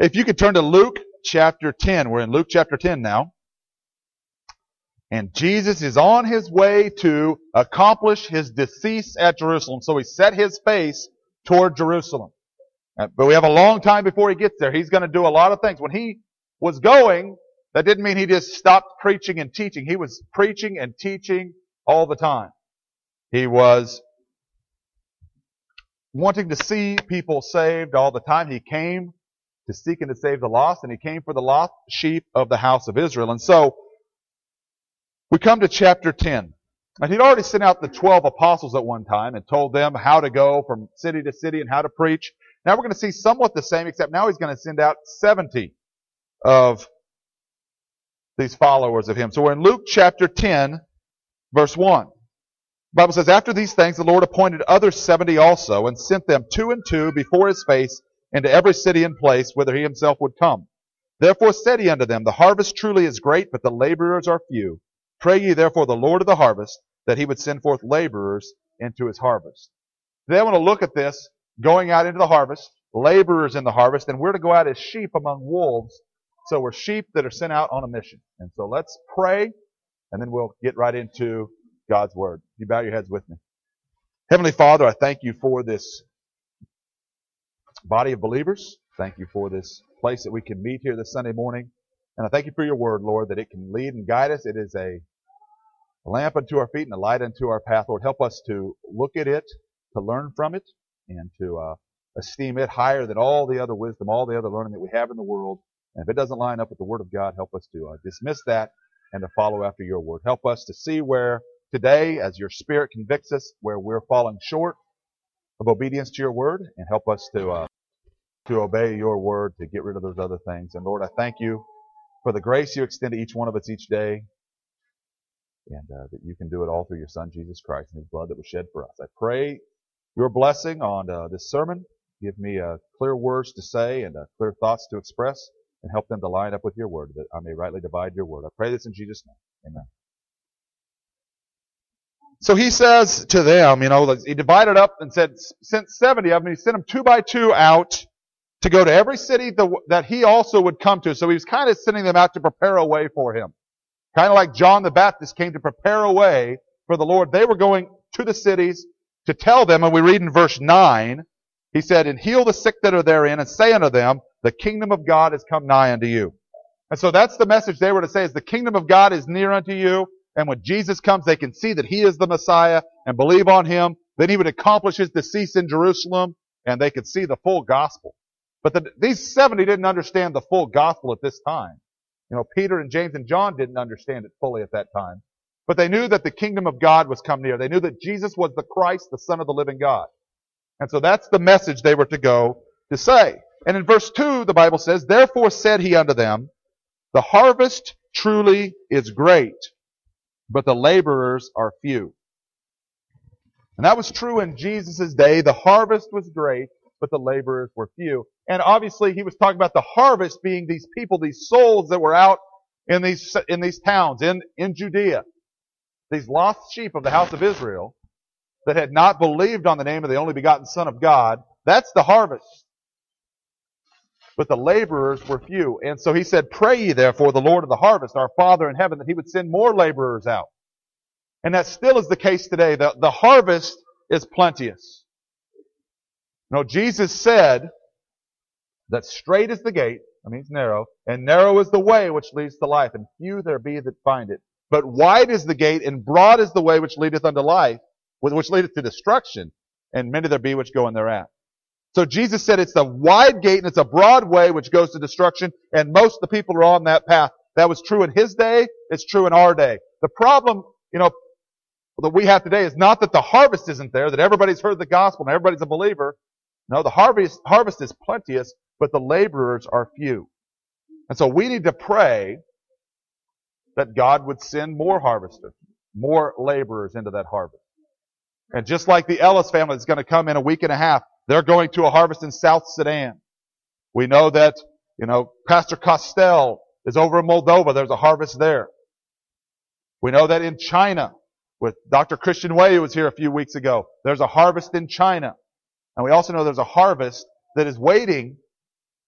If you could turn to Luke chapter 10. We're in Luke chapter 10 now. And Jesus is on his way to accomplish his decease at Jerusalem. So he set his face toward Jerusalem. But we have a long time before he gets there. He's going to do a lot of things. When he was going, that didn't mean he just stopped preaching and teaching. He was preaching and teaching all the time. He was wanting to see people saved all the time. He came to seek and to save the lost, and he came for the lost sheep of the house of Israel. And so, we come to chapter 10. And he'd already sent out the 12 apostles at one time and told them how to go from city to city and how to preach. Now we're going to see somewhat the same, except now he's going to send out 70 of these followers of him. So we're in Luke chapter 10, verse 1. The Bible says, after these things, the Lord appointed other 70 also, and sent them 2 and 2 before his face into every city and place whither he himself would come. Therefore said he unto them, the harvest truly is great, but the laborers are few. Pray ye therefore the Lord of the harvest, that he would send forth laborers into his harvest. Today I want to look at this, going out into the harvest, laborers in the harvest, and we're to go out as sheep among wolves. So we're sheep that are sent out on a mission. And so let's pray, and then we'll get right into God's Word. You bow your heads with me. Heavenly Father, I thank you for this body of believers. Thank you for this place that we can meet here this Sunday morning. And I thank you for your Word, Lord, that it can lead and guide us. It is a lamp unto our feet and a light unto our path. Lord, help us to look at it, to learn from it, and to esteem it higher than all the other wisdom, all the other learning that we have in the world. And if it doesn't line up with the Word of God, help us to dismiss that and to follow after your Word. Help us to see where today, as your Spirit convicts us, where we're falling short of obedience to your Word, and help us to obey your Word, to get rid of those other things. And Lord, I thank you for the grace you extend to each one of us each day, and that you can do it all through your Son, Jesus Christ, and his blood that was shed for us. I pray your blessing on this sermon. Give me clear words to say and clear thoughts to express, and help them to line up with your word, that I may rightly divide your word. I pray this in Jesus' name. Amen. So he says to them, he divided up and sent 70 of them. He sent them 2 by 2 out to go to every city that he also would come to. So he was kind of sending them out to prepare a way for him. Kind of like John the Baptist came to prepare a way for the Lord. They were going to the cities to tell them, and we read in verse 9, he said, and heal the sick that are therein, and say unto them, the kingdom of God is come nigh unto you. And so that's the message they were to say, is the kingdom of God is near unto you. And when Jesus comes, they can see that he is the Messiah and believe on him. Then he would accomplish his decease in Jerusalem, and they could see the full gospel. But these 70 didn't understand the full gospel at this time. Peter and James and John didn't understand it fully at that time. But they knew that the kingdom of God was come near. They knew that Jesus was the Christ, the Son of the living God. And so that's the message they were to go to say. And in verse 2, the Bible says, therefore said he unto them, the harvest truly is great, but the laborers are few. And that was true in Jesus' day. The harvest was great, but the laborers were few. And obviously he was talking about the harvest being these people, these souls that were out in these towns, in Judea. These lost sheep of the house of Israel that had not believed on the name of the only begotten Son of God. That's the harvest. But the laborers were few. And so he said, pray ye therefore the Lord of the harvest, our Father in heaven, that he would send more laborers out. And that still is the case today. The harvest is plenteous. Jesus said that straight is the gate, that means narrow, and narrow is the way which leads to life, and few there be that find it. But wide is the gate, and broad is the way which leadeth unto life, which leadeth to destruction, and many there be which go in thereat. So Jesus said it's a wide gate and it's a broad way which goes to destruction, and most of the people are on that path. That was true in his day, it's true in our day. The problem, that we have today is not that the harvest isn't there, that everybody's heard the gospel and everybody's a believer. No, the harvest is plenteous, but the laborers are few. And so we need to pray that God would send more harvesters, more laborers into that harvest. And just like the Ellis family that's going to come in a week and a half, they're going to a harvest in South Sudan. We know that, Pastor Costel is over in Moldova. There's a harvest there. We know that in China, with Dr. Christian Wei, who was here a few weeks ago, there's a harvest in China. And we also know there's a harvest that is waiting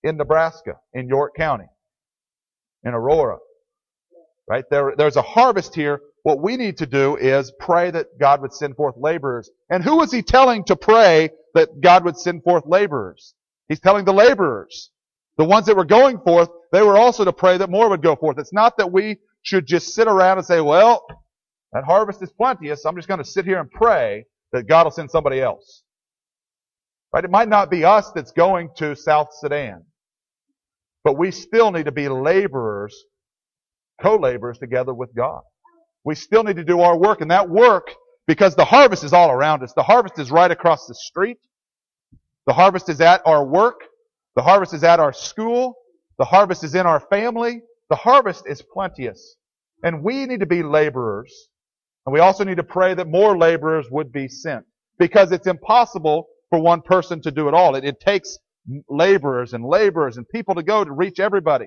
in Nebraska, in York County, in Aurora. Right? There's a harvest here. What we need to do is pray that God would send forth laborers. And who is he telling to pray that God would send forth laborers? He's telling the laborers. The ones that were going forth, they were also to pray that more would go forth. It's not that we should just sit around and say, well, that harvest is plenteous, so I'm just going to sit here and pray that God will send somebody else. Right? It might not be us that's going to South Sudan. But we still need to be laborers, co-laborers together with God. We still need to do our work, and that work, because the harvest is all around us. The harvest is right across the street. The harvest is at our work. The harvest is at our school. The harvest is in our family. The harvest is plenteous. And we need to be laborers. And we also need to pray that more laborers would be sent. Because it's impossible for one person to do it all. It takes laborers and people to go to reach everybody.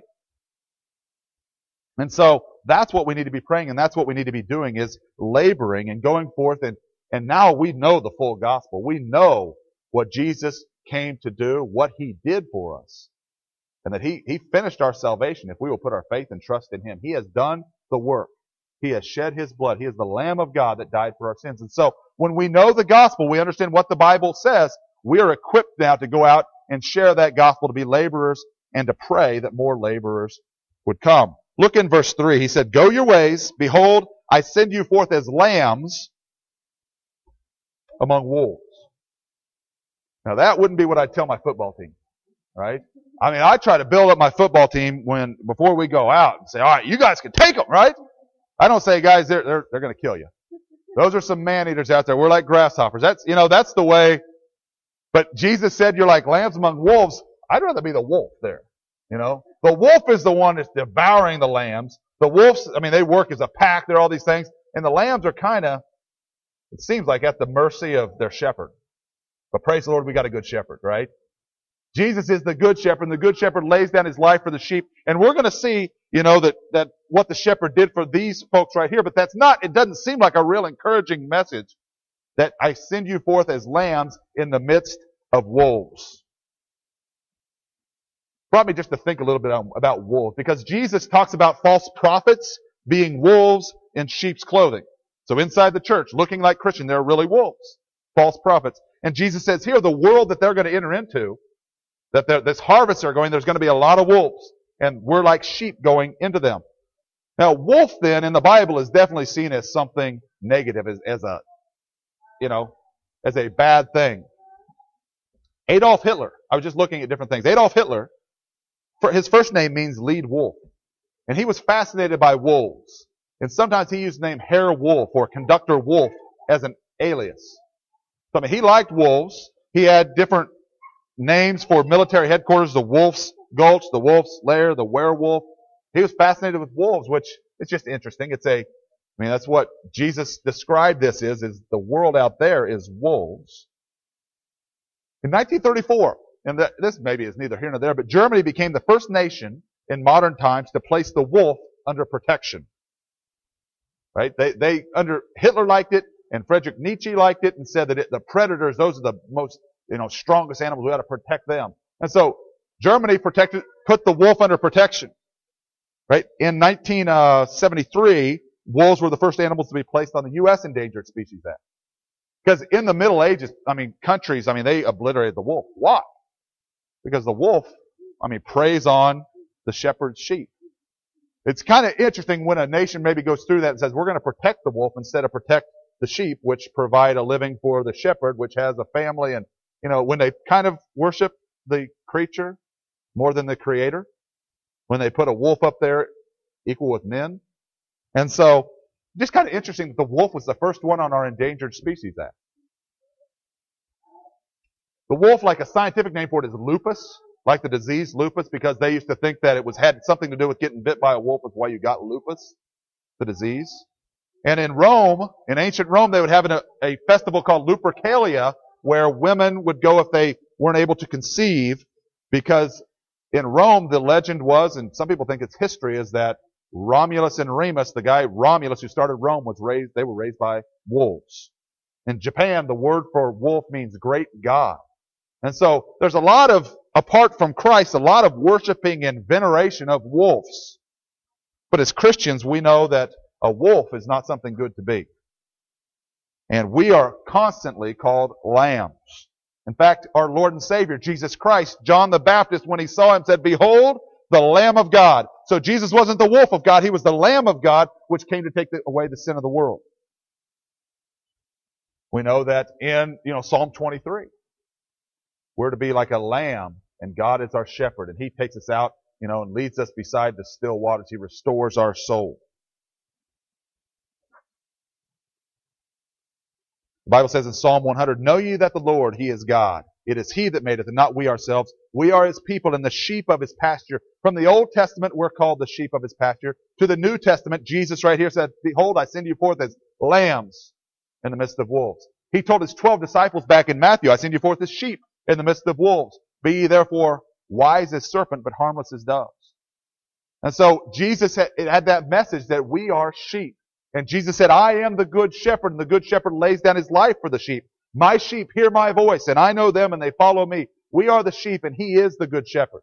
And so that's what we need to be praying, and that's what we need to be doing, is laboring and going forth. And now we know the full gospel. We know what Jesus came to do, what he did for us, and that he finished our salvation if we will put our faith and trust in him. He has done the work. He has shed his blood. He is the Lamb of God that died for our sins. And so when we know the gospel, we understand what the Bible says, we are equipped now to go out and share that gospel, to be laborers, and to pray that more laborers would come. Look in verse 3. He said, "Go your ways. Behold, I send you forth as lambs among wolves." Now that wouldn't be what I'd tell my football team, right? I mean, I try to build up my football team before we go out and say, all right, you guys can take them, right? I don't say, guys, they're going to kill you. Those are some man-eaters out there. We're like grasshoppers. That's the way. But Jesus said, you're like lambs among wolves. I'd rather be the wolf there. The wolf is the one that's devouring the lambs. The wolves, they work as a pack. They're all these things. And the lambs are kind of, it seems like, at the mercy of their shepherd. But praise the Lord, we got a good shepherd, right? Jesus is the good shepherd, and the good shepherd lays down his life for the sheep. And we're going to see, that what the shepherd did for these folks right here. But it doesn't seem like a real encouraging message, that I send you forth as lambs in the midst of wolves. Brought me just to think a little bit about wolves, because Jesus talks about false prophets being wolves in sheep's clothing. So inside the church, looking like Christian, they're really wolves, false prophets. And Jesus says here, the world that they're going to enter into, that this harvest are going, there's going to be a lot of wolves, and we're like sheep going into them. Now, wolf then in the Bible is definitely seen as something negative, as a bad thing. Adolf Hitler, I was just looking at different things. Adolf Hitler, his first name means lead wolf. And he was fascinated by wolves. And sometimes he used the name Herr Wolf or Conductor Wolf as an alias. So he liked wolves. He had different names for military headquarters, the Wolf's Gulch, the Wolf's Lair, the Werewolf. He was fascinated with wolves, which is just interesting. That's what Jesus described this is the world out there is wolves. In 1934, and this maybe is neither here nor there, but Germany became the first nation in modern times to place the wolf under protection. Right? Hitler liked it, and Friedrich Nietzsche liked it, and said that the predators, those are the most, strongest animals. We got to protect them. And so Germany put the wolf under protection. Right? In 1973, wolves were the first animals to be placed on the U.S. Endangered Species Act. Because in the Middle Ages, countries, they obliterated the wolf. Why? Because the wolf, preys on the shepherd's sheep. It's kind of interesting when a nation maybe goes through that and says, we're going to protect the wolf instead of protect the sheep, which provide a living for the shepherd, which has a family. And, when they kind of worship the creature more than the creator, when they put a wolf up there equal with men. And so, just kind of interesting that the wolf was the first one on our Endangered Species Act. The wolf, like a scientific name for it, is lupus, like the disease lupus, because they used to think that had something to do with getting bit by a wolf. That's why you got lupus, the disease. And in Rome, in ancient Rome, they would have a festival called Lupercalia, where women would go if they weren't able to conceive, because in Rome, the legend was, and some people think it's history, is that Romulus and Remus, the guy Romulus who started Rome, they were raised by wolves. In Japan, the word for wolf means great God. And so there's a lot of apart from Christ, a lot of worshiping and veneration of wolves. But as Christians, we know that a wolf is not something good to be. And we are constantly called lambs. In fact, our Lord and Savior, Jesus Christ, John the Baptist, when he saw him, said, "Behold, the Lamb of God." So Jesus wasn't the wolf of God, he was the Lamb of God, which came to take away the sin of the world. We know that in, Psalm 23. We're to be like a lamb, and God is our shepherd, and he takes us out, and leads us beside the still waters. He restores our soul. The Bible says in Psalm 100, "Know ye that the Lord, he is God. It is he that made us, and not we ourselves. We are his people and the sheep of his pasture." From the Old Testament, we're called the sheep of his pasture. To the New Testament, Jesus right here said, "Behold, I send you forth as lambs in the midst of wolves." He told his 12 disciples back in Matthew, "I send you forth as sheep in the midst of wolves. Be ye therefore wise as serpent, but harmless as doves." And so Jesus had that message that we are sheep. And Jesus said, "I am the good shepherd, and the good shepherd lays down his life for the sheep. My sheep hear my voice, and I know them, and they follow me." We are the sheep, and he is the good shepherd.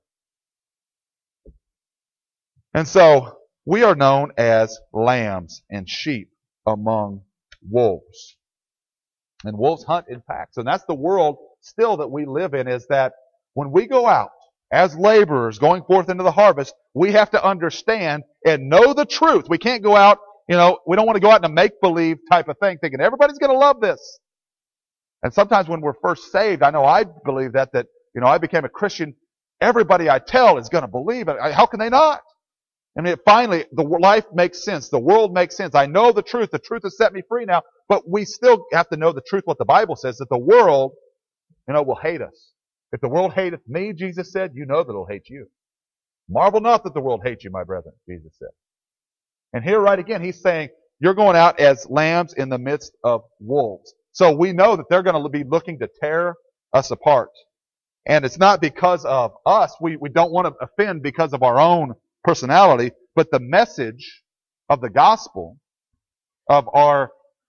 And so we are known as lambs and sheep among wolves. And wolves hunt in packs. And that's the world still that we live in, is that when we go out as laborers going forth into the harvest, we have to understand and know the truth. We can't go out, we don't want to go out in a make-believe type of thing, thinking everybody's going to love this. And sometimes when we're first saved, I know I believe that I became a Christian, everybody I tell is going to believe it. How can they not? Finally, the life makes sense. The world makes sense. I know the truth. The truth has set me free now. But we still have to know the truth, what the Bible says, that the world, will hate us. If the world hateth me, Jesus said, you know that it'll hate you. Marvel not that the world hates you, my brethren, Jesus said. And here right again, he's saying, you're going out as lambs in the midst of wolves. So we know that they're going to be looking to tear us apart. And it's not because of us. We don't want to offend because of our own personality, but the message of the gospel of our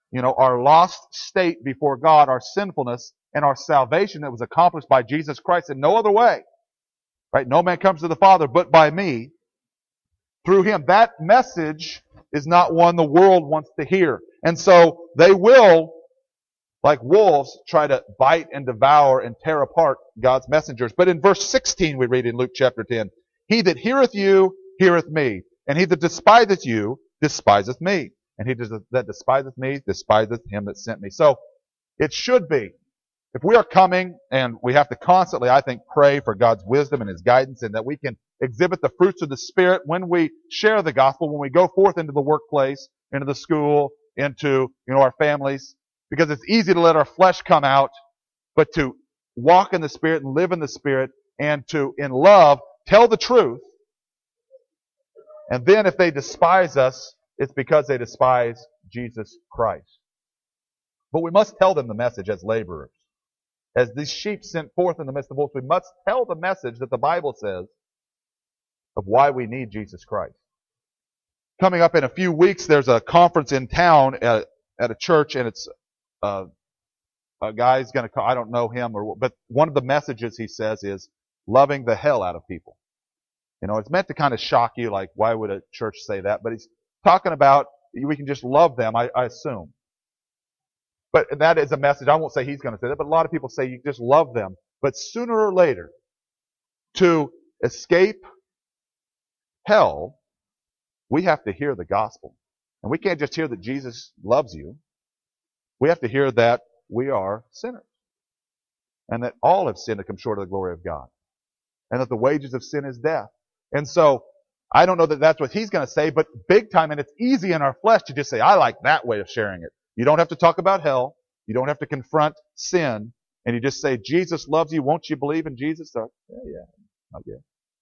lost state before God, our sinfulness, and our salvation that was accomplished by Jesus Christ in no other way. Right? No man comes to the Father but by me. Through him. That message is not one the world wants to hear. And so they will, like wolves, try to bite and devour and tear apart God's messengers. But in verse 16 we read in Luke chapter 10, "He that heareth you, heareth me. And he that despiseth you, despiseth me. And he that despiseth me, despiseth him that sent me." So it should be, if we are coming, and we have to constantly, I think, pray for God's wisdom and his guidance, and that we can exhibit the fruits of the Spirit when we share the gospel, when we go forth into the workplace, into the school, into our families. Because it's easy to let our flesh come out, but to walk in the Spirit and live in the Spirit, and to, in love, tell the truth. And then if they despise us, it's because they despise Jesus Christ. But we must tell them the message as laborers. As these sheep sent forth in the midst of wolves, we must tell the message that the Bible says of why we need Jesus Christ. Coming up in a few weeks, there's a conference in town at a church, and it's a guy's going to call, I don't know him, but one of the messages he says is loving the hell out of people. It's meant to kind of shock you, like, why would a church say that? But he's talking about we can just love them, I assume. But that is a message. I won't say he's going to say that, but a lot of people say you just love them. But sooner or later, to escape hell, we have to hear the gospel. And we can't just hear that Jesus loves you. We have to hear that we are sinners. And that all have sinned to come short of the glory of God. And that the wages of sin is death. And so, I don't know that that's what he's going to say, but big time, and it's easy in our flesh to just say, I like that way of sharing it. You don't have to talk about hell. You don't have to confront sin. And you just say, Jesus loves you. Won't you believe in Jesus? So, yeah, not yet.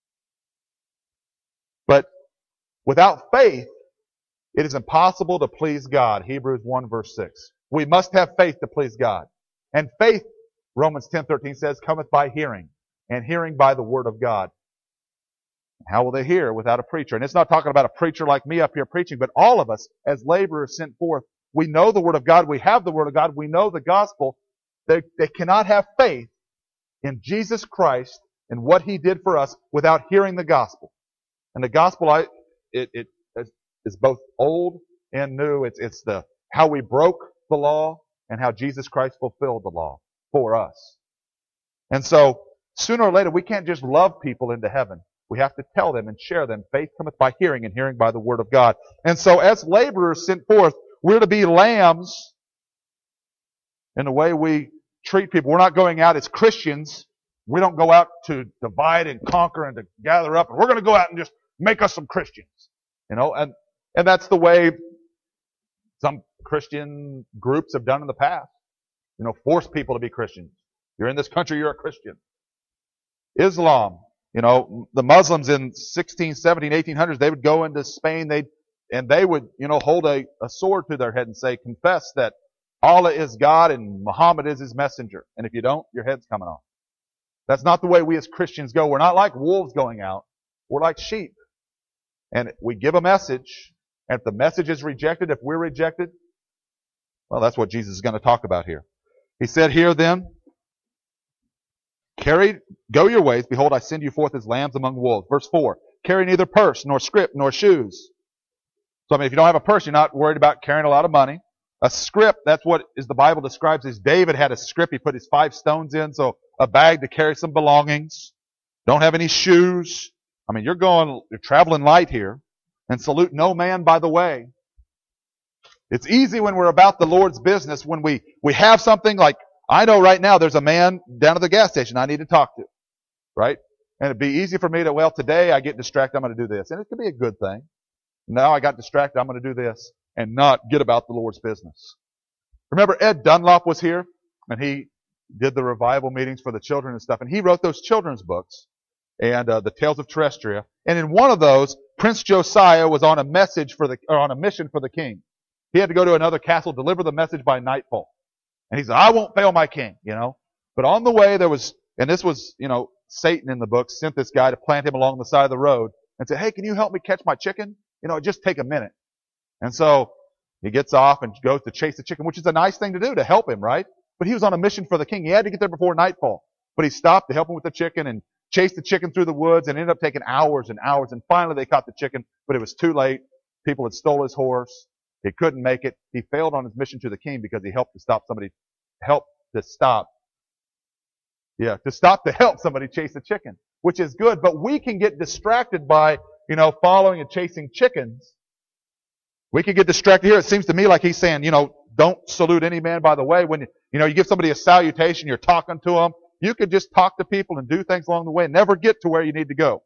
But without faith, it is impossible to please God. Hebrews 1 verse 6. We must have faith to please God. And faith, Romans 10:13 says, cometh by hearing, and hearing by the word of God. How will they hear without a preacher? And it's not talking about a preacher like me up here preaching, but all of us as laborers sent forth. We know the Word of God. We have the Word of God. We know the gospel. They cannot have faith in Jesus Christ and what He did for us without hearing the gospel. And the gospel, it is both old and new. It's how we broke the law and how Jesus Christ fulfilled the law for us. And so, sooner or later, we can't just love people into heaven. We have to tell them and share them. Faith cometh by hearing, and hearing by the word of God. And so, as laborers sent forth, we're to be lambs in the way we treat people. We're not going out as Christians. We don't go out to divide and conquer and to gather up, and we're going to go out and just make us some Christians. And that's the way some Christian groups have done in the past. Force people to be Christians. You're in this country, you're a Christian. Islam, the Muslims in 16, 17, 1800s, they would go into Spain, they would, hold a sword to their head and say, confess that Allah is God and Muhammad is His messenger. And if you don't, your head's coming off. That's not the way we as Christians go. We're not like wolves going out. We're like sheep. And we give a message, and if the message is rejected, if we're rejected, well, that's what Jesus is going to talk about here. He said here then, go your ways, behold, I send you forth as lambs among wolves. Verse 4, carry neither purse, nor scrip, nor shoes. So, if you don't have a purse, you're not worried about carrying a lot of money. A scrip, that's what the Bible describes as David had a scrip. He put his 5 stones in, so a bag to carry some belongings. Don't have any shoes. You're traveling light here. And salute no man by the way. It's easy when we're about the Lord's business, when we have something like, I know right now there's a man down at the gas station I need to talk to. Right? And it'd be easy for me to, today I get distracted, I'm going to do this. And it could be a good thing. Now I got distracted, I'm going to do this. And not get about the Lord's business. Remember Ed Dunlop was here, and he did the revival meetings for the children and stuff, and he wrote those children's books, and the Tales of Terrestria. And in one of those, Prince Josiah was on a mission for the king. He had to go to another castle, deliver the message by nightfall. And he said, I won't fail my king, But on the way there was, and this was, Satan in the book sent this guy to plant him along the side of the road and said, hey, can you help me catch my chicken? Just take a minute. And so he gets off and goes to chase the chicken, which is a nice thing to do to help him, right? But he was on a mission for the king. He had to get there before nightfall. But he stopped to help him with the chicken and chased the chicken through the woods and ended up taking hours and hours. And finally they caught the chicken, but it was too late. People had stole his horse. He couldn't make it. He failed on his mission to the king because he helped to help somebody chase the chicken, which is good. But we can get distracted by, following and chasing chickens. We can get distracted here. It seems to me like he's saying, don't salute any man by the way. When, you give somebody a salutation, you're talking to them. You could just talk to people and do things along the way and never get to where you need to go.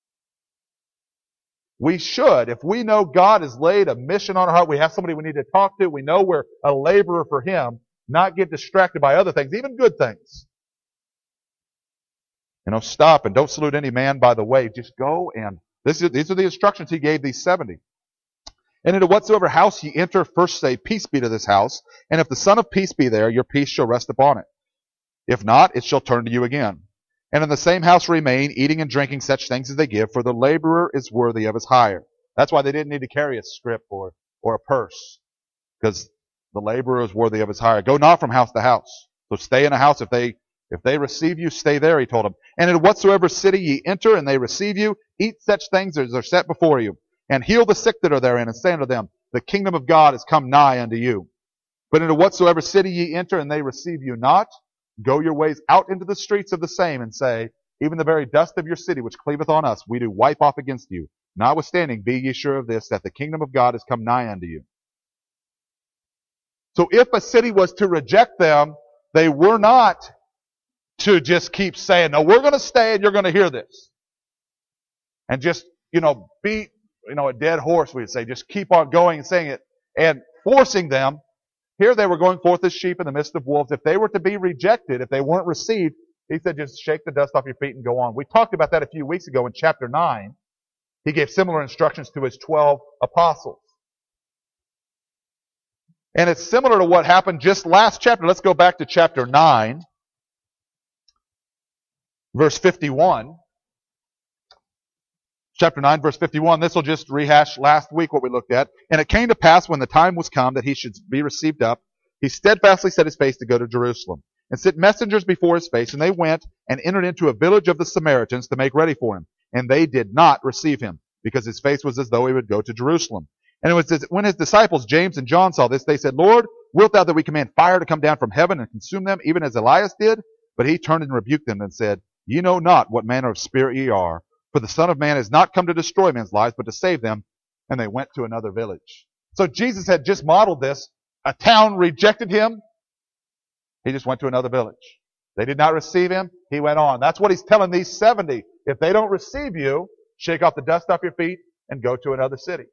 We should, if we know God has laid a mission on our heart, we have somebody we need to talk to, we know we're a laborer for Him, not get distracted by other things, even good things. Stop and don't salute any man by the way. Just go and, these are the instructions He gave these 70. And into whatsoever house ye enter, first say, peace be to this house. And if the Son of Peace be there, your peace shall rest upon it. If not, it shall turn to you again. And in the same house remain, eating and drinking such things as they give, for the laborer is worthy of his hire. That's why they didn't need to carry a scrip or a purse, because the laborer is worthy of his hire. Go not from house to house. So stay in a house. If they receive you, stay there, he told them. And in whatsoever city ye enter, and they receive you, eat such things as are set before you. And heal the sick that are therein, and say unto them, the kingdom of God is come nigh unto you. But into whatsoever city ye enter, and they receive you not, go your ways out into the streets of the same, and say, even the very dust of your city which cleaveth on us, we do wipe off against you. Notwithstanding, be ye sure of this, that the kingdom of God is come nigh unto you. So if a city was to reject them, they were not to just keep saying, no, we're going to stay and you're going to hear this. And just, beat, a dead horse, we'd say. Just keep on going and saying it and forcing them. Here they were going forth as sheep in the midst of wolves. If they were to be rejected, if they weren't received, he said, just shake the dust off your feet and go on. We talked about that a few weeks ago in chapter 9. He gave similar instructions to his 12 apostles. And it's similar to what happened just last chapter. Let's go back to chapter 9, verse 51. Chapter 9, verse 51. This will just rehash last week what we looked at. And it came to pass when the time was come that he should be received up, he steadfastly set his face to go to Jerusalem. and sent messengers before his face, and they went and entered into a village of the Samaritans to make ready for him. And they did not receive him, because his face was as though he would go to Jerusalem. And it was when his disciples, James and John, saw this, they said, Lord, wilt thou that we command fire to come down from heaven and consume them, even as Elias did? But he turned and rebuked them and said, Ye know not what manner of spirit ye are, for the Son of Man is not come to destroy men's lives, but to save them. And they went to another village. So Jesus had just modeled this. A town rejected him. He just went to another village. They did not receive him. He went on. That's what he's telling these 70. If they don't receive you, shake off the dust off your feet and go to another city.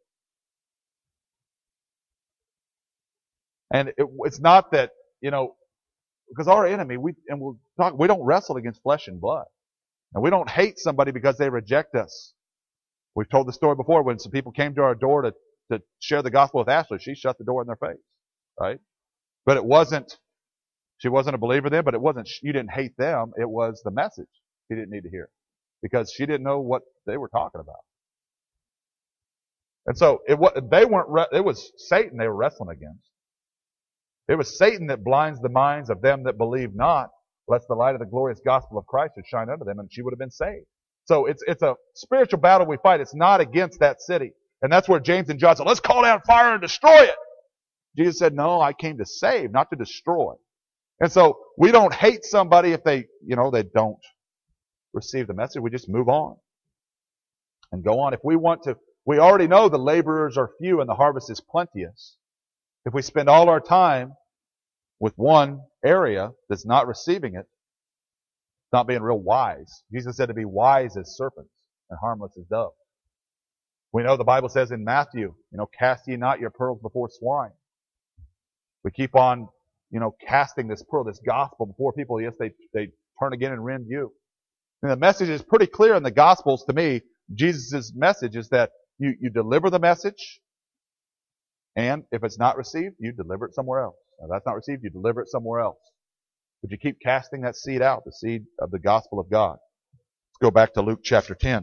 And it's not that, because our enemy, we don't wrestle against flesh and blood. And we don't hate somebody because they reject us. We've told the story before when some people came to our door to share the gospel with Ashley. She shut the door in their face, right? But she wasn't a believer then, but you didn't hate them. It was the message she didn't need to hear because she didn't know what they were talking about. And so it was Satan they were wrestling against. It was Satan that blinds the minds of them that believe not, lest the light of the glorious gospel of Christ should shine unto them, and she would have been saved. So it's a spiritual battle we fight. It's not against that city. And that's where James and John said, let's call down fire and destroy it. Jesus said, no, I came to save, not to destroy. And so we don't hate somebody if they don't receive the message. We just move on and go on. If we want to, we already know the laborers are few and the harvest is plenteous. If we spend all our time with one area that's not receiving it, not being real wise. Jesus said to be wise as serpents and harmless as doves. We know the Bible says in Matthew, cast ye not your pearls before swine. We keep on, casting this pearl, this gospel before people. Yes, they turn again and rend you. And the message is pretty clear in the Gospels to me. Jesus' message is that you deliver the message, and if it's not received, you deliver it somewhere else. If that's not received, you deliver it somewhere else. But you keep casting that seed out, the seed of the gospel of God. Let's go back to Luke chapter 10.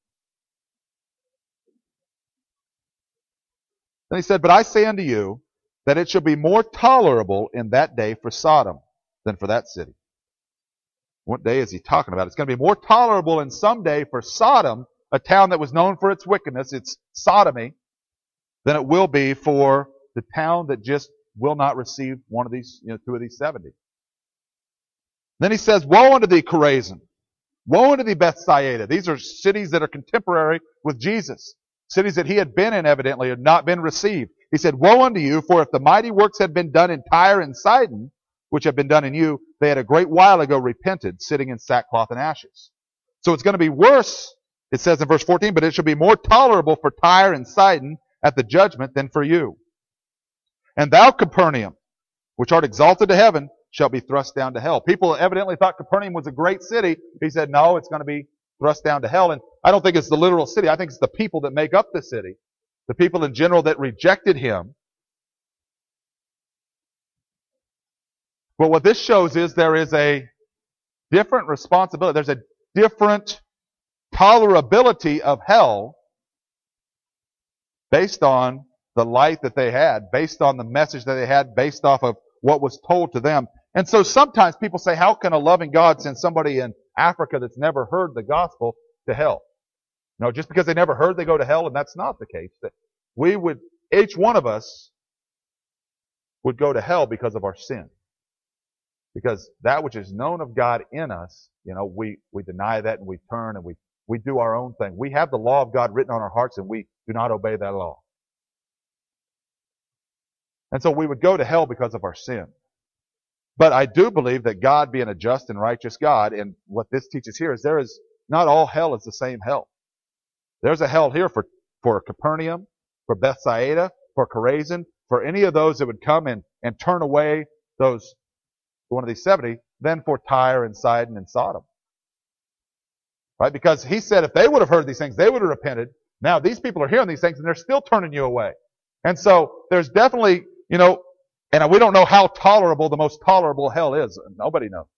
Then he said, But I say unto you, that it shall be more tolerable in that day for Sodom than for that city. What day is he talking about? It's going to be more tolerable in some day for Sodom, a town that was known for its wickedness, its sodomy, than it will be for the town that just will not receive one of these, 2 of these 70. Then he says, Woe unto thee, Chorazin! Woe unto thee, Bethsaida! These are cities that are contemporary with Jesus. Cities that he had been in, evidently, had not been received. He said, Woe unto you, for if the mighty works had been done in Tyre and Sidon, which have been done in you, they had a great while ago repented, sitting in sackcloth and ashes. So it's going to be worse, it says in verse 14, but it shall be more tolerable for Tyre and Sidon at the judgment than for you. And thou, Capernaum, which art exalted to heaven, shall be thrust down to hell. People evidently thought Capernaum was a great city. He said, no, it's going to be thrust down to hell. And I don't think it's the literal city. I think it's the people that make up the city. The people in general that rejected him. But what this shows is there is a different responsibility. There's a different tolerability of hell based on the light that they had, based on the message that they had, based off of what was told to them. And so sometimes people say, how can a loving God send somebody in Africa that's never heard the gospel to hell? Just because they never heard, they go to hell, and that's not the case. That each one of us would go to hell because of our sin. Because that which is known of God in us, we deny that and we turn and we do our own thing. We have the law of God written on our hearts and we do not obey that law. And so we would go to hell because of our sin. But I do believe that God being a just and righteous God, and what this teaches here is not all hell is the same hell. There's a hell here for Capernaum, for Bethsaida, for Chorazin, for any of those that would come and turn away one of these 70, than for Tyre and Sidon and Sodom. Right? Because he said if they would have heard these things, they would have repented. Now these people are hearing these things and they're still turning you away. And so there's definitely, and we don't know how tolerable the most tolerable hell is. Nobody knows.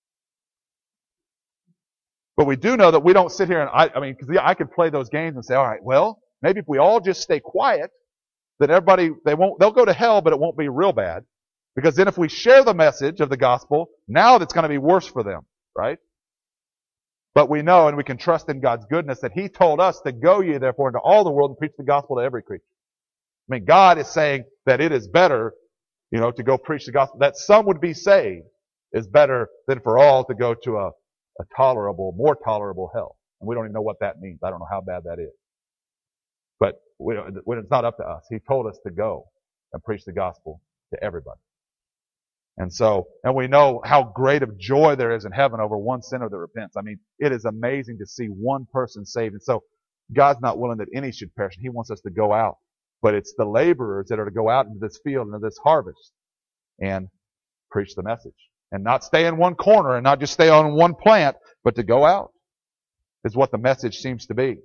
But we do know that we don't sit here and, because I could play those games and say, all right, well, maybe if we all just stay quiet, then everybody, they'll go to hell, but it won't be real bad. Because then if we share the message of the gospel, now that's going to be worse for them, right? But we know and we can trust in God's goodness that He told us to go ye therefore into all the world and preach the gospel to every creature. I mean, God is saying that it is better, to go preach the gospel. That some would be saved is better than for all to go to a more tolerable hell. And we don't even know what that means. I don't know how bad that is. But it's not up to us. He told us to go and preach the gospel to everybody. And we know how great of joy there is in heaven over one sinner that repents. I mean, it is amazing to see one person saved. And so God's not willing that any should perish. He wants us to go out. But it's the laborers that are to go out into this field, into this harvest, and preach the message. And not stay in one corner and not just stay on one plant, but to go out is what the message seems to be.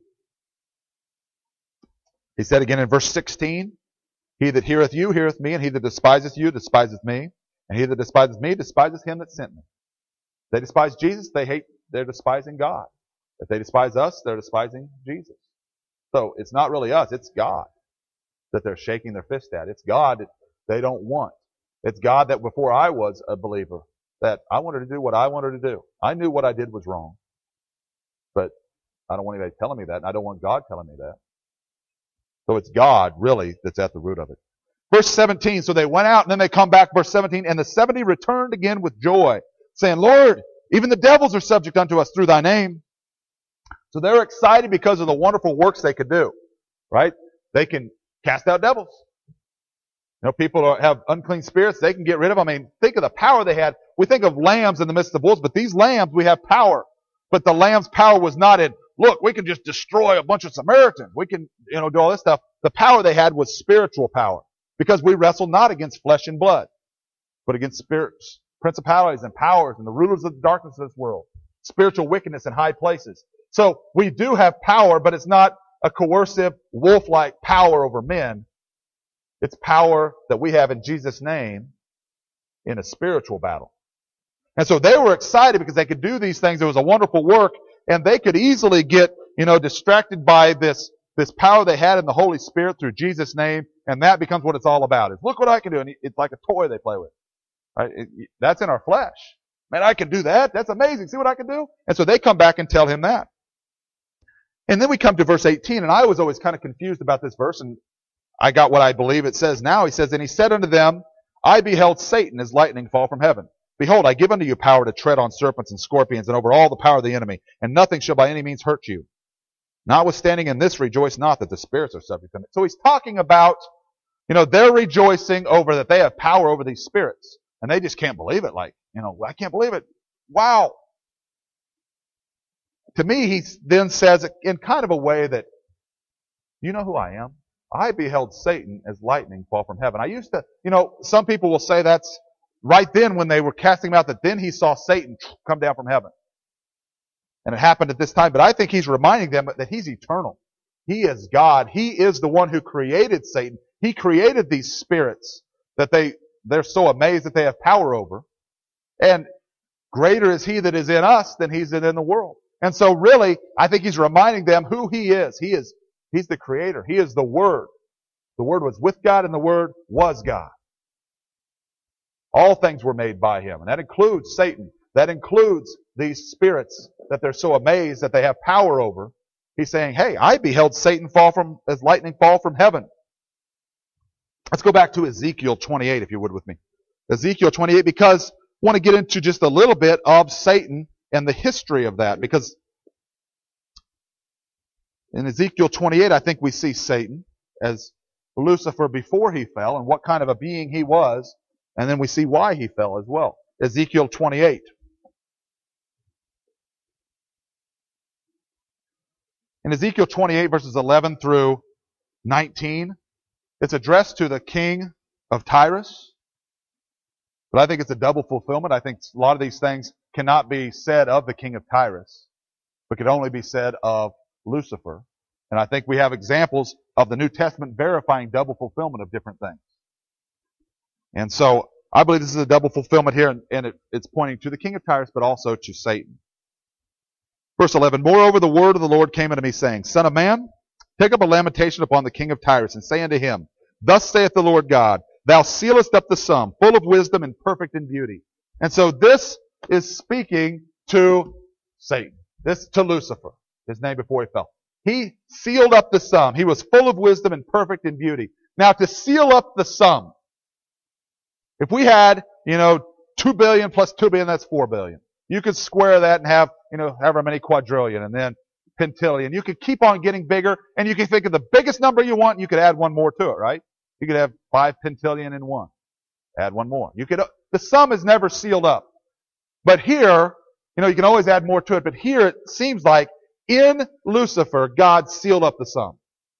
He said again in verse 16, He that heareth you heareth me, and he that despiseth you despiseth me. And he that despiseth me despiseth him that sent me. If they despise Jesus, they're despising God. If they despise us, they're despising Jesus. So it's not really us, it's God that they're shaking their fist at. It's God that they don't want. It's God that before I was a believer, that I wanted to do what I wanted to do. I knew what I did was wrong. But I don't want anybody telling me that, and I don't want God telling me that. So it's God, really, that's at the root of it. Verse 17, so they went out and then they come back, verse 17, and the 70 returned again with joy, saying, Lord, even the devils are subject unto us through thy name. So they're excited because of the wonderful works they could do, right? They can cast out devils. People have unclean spirits, they can get rid of them. I mean, think of the power they had. We think of lambs in the midst of wolves, but these lambs, we have power. But the lamb's power was not in, look, we can just destroy a bunch of Samaritans. We can, do all this stuff. The power they had was spiritual power. Because we wrestle not against flesh and blood, but against spirits, principalities and powers and the rulers of the darkness of this world, spiritual wickedness in high places. So we do have power, but it's not a coercive, wolf-like power over men. It's power that we have in Jesus' name in a spiritual battle. And so they were excited because they could do these things. It was a wonderful work, and they could easily get, distracted by this power they had in the Holy Spirit through Jesus' name, and that becomes what it's all about. Is look what I can do, and it's like a toy they play with. Right? That's in our flesh. Man, I can do that. That's amazing. See what I can do? And so they come back and tell him that. And then we come to verse 18, and I was always kind of confused about this verse, and I got what I believe it says now. He says, And he said unto them, I beheld Satan as lightning fall from heaven. Behold, I give unto you power to tread on serpents and scorpions, and over all the power of the enemy, and nothing shall by any means hurt you. Notwithstanding in this, rejoice not that the spirits are subject to it. So he's talking about, they're rejoicing over that they have power over these spirits. And they just can't believe it. Like, I can't believe it. Wow. To me, he then says it in kind of a way that, you know who I am? I beheld Satan as lightning fall from heaven. I used to, some people will say that's right then when they were casting him out, that then he saw Satan come down from heaven. And it happened at this time. But I think he's reminding them that he's eternal. He is God. He is the one who created Satan. He created these spirits that they're so amazed that they have power over. And greater is he that is in us than he's in the world. And so really, I think he's reminding them who he is. He's the creator. He is the Word. The Word was with God and the Word was God. All things were made by him. And that includes Satan. That includes these spirits that they're so amazed that they have power over. He's saying, hey, I beheld Satan as lightning fall from heaven. Let's go back to Ezekiel 28, if you would with me. Ezekiel 28, because I want to get into just a little bit of Satan and the history of that. Because in Ezekiel 28, I think we see Satan as Lucifer before he fell and what kind of a being he was. And then we see why he fell as well. Ezekiel 28. In Ezekiel 28, verses 11 through 19, it's addressed to the king of Tyrus. But I think it's a double fulfillment. I think a lot of these things cannot be said of the king of Tyrus, but could only be said of Lucifer. And I think we have examples of the New Testament verifying double fulfillment of different things. And so I believe this is a double fulfillment here, and it's pointing to the king of Tyrus, but also to Satan. Verse 11, Moreover, the word of the Lord came unto me, saying, Son of man, take up a lamentation upon the king of Tyrus, and say unto him, Thus saith the Lord God, thou sealest up the sum, full of wisdom and perfect in beauty. And so this is speaking to Satan. This to Lucifer, his name before he fell. He sealed up the sum. He was full of wisdom and perfect in beauty. Now to seal up the sum, if we had, 2 billion plus 2 billion, that's 4 billion. You could square that and have, however many quadrillion and then pentillion. You could keep on getting bigger, and you can think of the biggest number you want, and you could add one more to it, right? You could have 5 pentillion in one. Add one more. The sum is never sealed up. But here, you can always add more to it, but here it seems like in Lucifer, God sealed up the sum.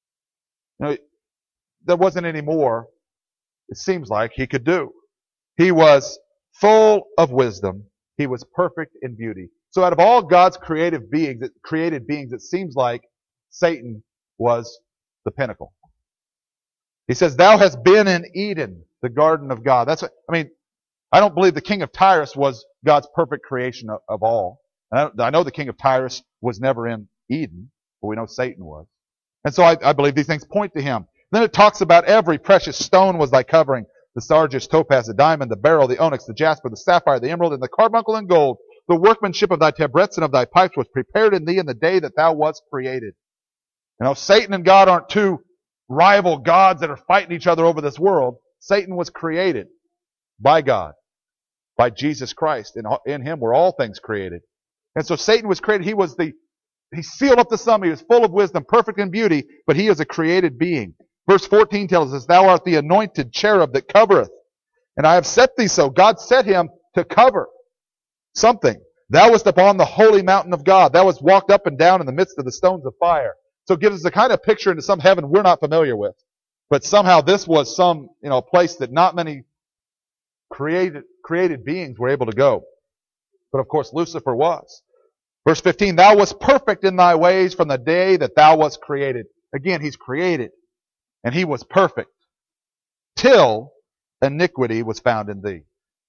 There wasn't any more, it seems like, he could do. He was full of wisdom. He was perfect in beauty. So out of all God's created beings, it seems like Satan was the pinnacle. He says, thou hast been in Eden, the garden of God. I don't believe the king of Tyrus was God's perfect creation of all. I know the king of Tyrus was never in Eden, but we know Satan was. And so I believe these things point to him. Then it talks about every precious stone was thy covering. The sardius, topaz, the diamond, the beryl, the onyx, the jasper, the sapphire, the emerald, and the carbuncle and gold. The workmanship of thy tabrets and of thy pipes was prepared in thee in the day that thou wast created. Satan and God aren't two rival gods that are fighting each other over this world. Satan was created by God, by Jesus Christ. In him were all things created. And so Satan was created. He sealed up the sum. He was full of wisdom, perfect in beauty, but he is a created being. Verse 14 tells us, thou art the anointed cherub that covereth. And I have set thee so. God set him to cover something. Thou wast upon the holy mountain of God. Thou wast walked up and down in the midst of the stones of fire. So it gives us a kind of picture into some heaven we're not familiar with. But somehow this was some, place that not many created beings were able to go. But of course Lucifer was. Verse 15, thou wast perfect in thy ways from the day that thou wast created. Again, he's created. And he was perfect. Till iniquity was found in thee.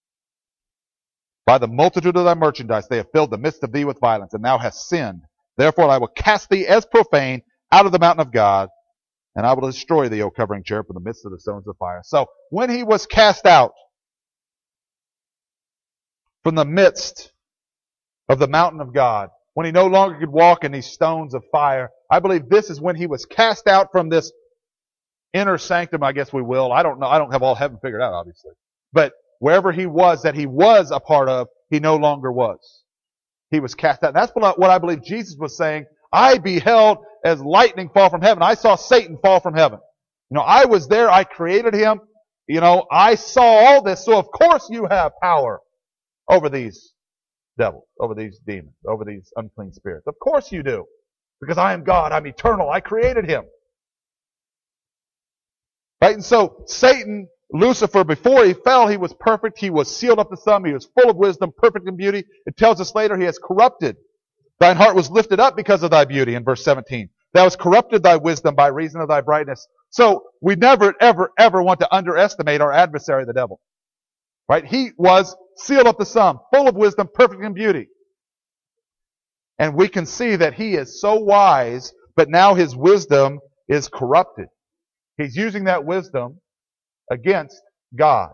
By the multitude of thy merchandise they have filled the midst of thee with violence, and thou hast sinned. Therefore I will cast thee as profane out of the mountain of God, and I will destroy thee, O covering cherub, from the midst of the stones of fire. So when he was cast out from the midst of the mountain of God, when he no longer could walk in these stones of fire, I believe this is when he was cast out from this inner sanctum, I guess we will. I don't know. I don't have all heaven figured out, obviously. But wherever he was, that he was a part of, he no longer was. He was cast out. And that's what I believe Jesus was saying. I beheld as lightning fall from heaven. I saw Satan fall from heaven. I was there. I created him. I saw all this. So of course you have power over these devils, over these demons, over these unclean spirits. Of course you do. Because I am God. I'm eternal. I created him. Right? And so Satan, Lucifer, before he fell, he was perfect. He was sealed up the sum. He was full of wisdom, perfect in beauty. It tells us later he has corrupted. Thine heart was lifted up because of thy beauty in verse 17. Thou hast corrupted thy wisdom by reason of thy brightness. So we never, ever, ever want to underestimate our adversary, the devil. Right? He was sealed up the sum, full of wisdom, perfect in beauty. And we can see that he is so wise, but now his wisdom is corrupted. He's using that wisdom against God.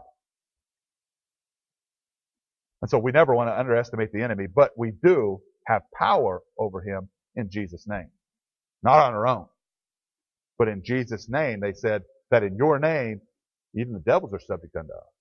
And so we never want to underestimate the enemy, but we do have power over him in Jesus' name. Not on our own, but in Jesus' name. They said that in your name, even the devils are subject unto us.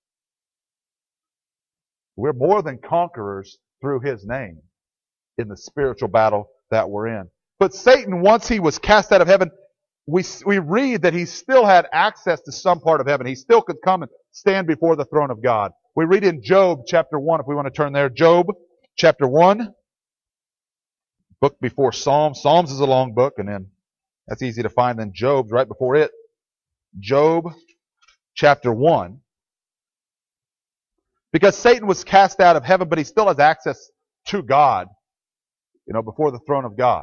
We're more than conquerors through his name in the spiritual battle that we're in. But Satan, once he was cast out of heaven, we read that he still had access to some part of heaven. He still could come and stand before the throne of God. We read in Job chapter 1, if we want to turn there. Job chapter 1, book before Psalms. Psalms is a long book, and then that's easy to find. Then Job's right before it. Job chapter 1. Because Satan was cast out of heaven, but he still has access to God, before the throne of God.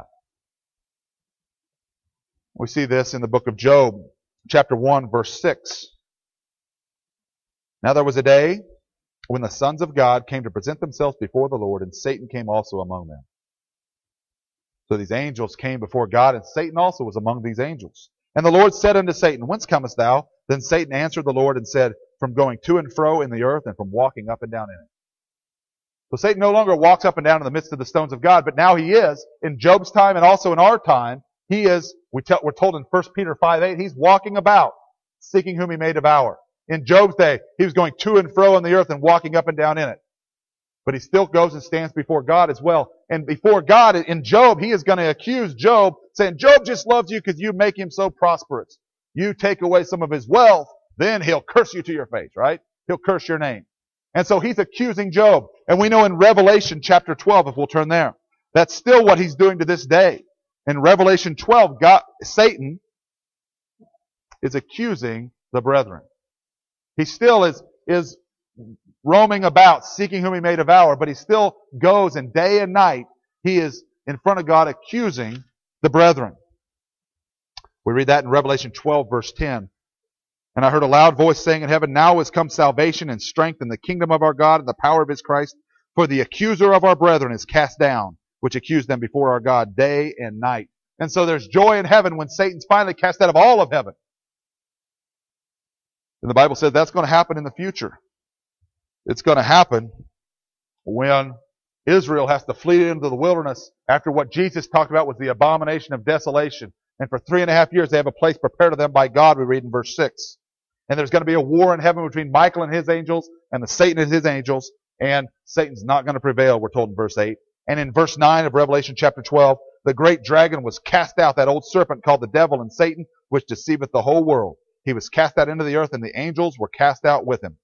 We see this in the book of Job, chapter 1, verse 6. Now there was a day when the sons of God came to present themselves before the Lord, and Satan came also among them. So these angels came before God, and Satan also was among these angels. And the Lord said unto Satan, Whence comest thou? Then Satan answered the Lord and said, from going to and fro in the earth and from walking up and down in it. So Satan no longer walks up and down in the midst of the stones of God, but now he is, in Job's time and also in our time, he is, we're told in 1 Peter 5:8, he's walking about, seeking whom he may devour. In Job's day, he was going to and fro in the earth and walking up and down in it. But he still goes and stands before God as well. And before God, in Job, he is going to accuse Job, saying, Job just loves you because you make him so prosperous. You take away some of his wealth, then he'll curse you to your face, right? He'll curse your name. And so he's accusing Job. And we know in Revelation chapter 12, if we'll turn there, that's still what he's doing to this day. In Revelation 12, Satan is accusing the brethren. He still is roaming about, seeking whom he may devour, but he still goes, and day and night he is in front of God accusing the brethren. We read that in Revelation 12, verse 10. And I heard a loud voice saying in heaven, now is come salvation and strength in the kingdom of our God and the power of his Christ. For the accuser of our brethren is cast down, which accused them before our God day and night. And so there's joy in heaven when Satan's finally cast out of all of heaven. And the Bible says that's going to happen in the future. It's going to happen when Israel has to flee into the wilderness after what Jesus talked about was the abomination of desolation. And for 3.5 years they have a place prepared to them by God, we read in verse 6. And there's going to be a war in heaven between Michael and his angels and the Satan and his angels. And Satan's not going to prevail, we're told in verse 8. And in verse 9 of Revelation chapter 12, the great dragon was cast out, that old serpent called the devil and Satan, which deceiveth the whole world. He was cast out into the earth, and the angels were cast out with him.